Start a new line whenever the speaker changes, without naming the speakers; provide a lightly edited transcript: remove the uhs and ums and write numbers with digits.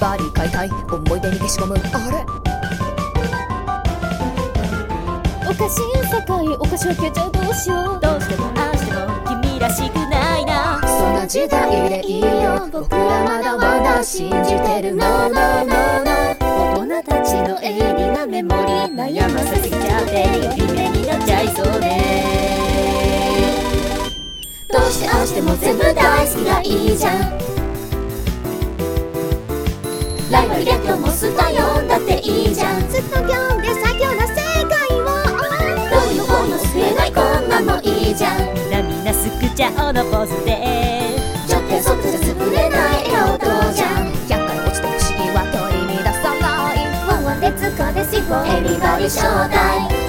バディ解体思い出に消しゴムあれ
おかしい世界おかし分けちゃうどうしようどうしてもああしても君らしくないな
そんな時代でいいよ僕らまだまだ信じてる No no no no
大人たちの鋭利なメモリー悩ませすぎちゃって呼び名になっちゃいそうね
どうしてああしても全部大好きがいいじゃんライバルゲットもスタ読んだっていいじゃん
ずっと読んで最強な世界を
どういう方の救えないこんなのいいじゃん
みんなすくちゃおのポーズで
ちょっとそっとじゃ作れない絵をどうじゃん100回落ちて不思議は取り乱さない
ワンワンでつかでしぼ
エビバディ招待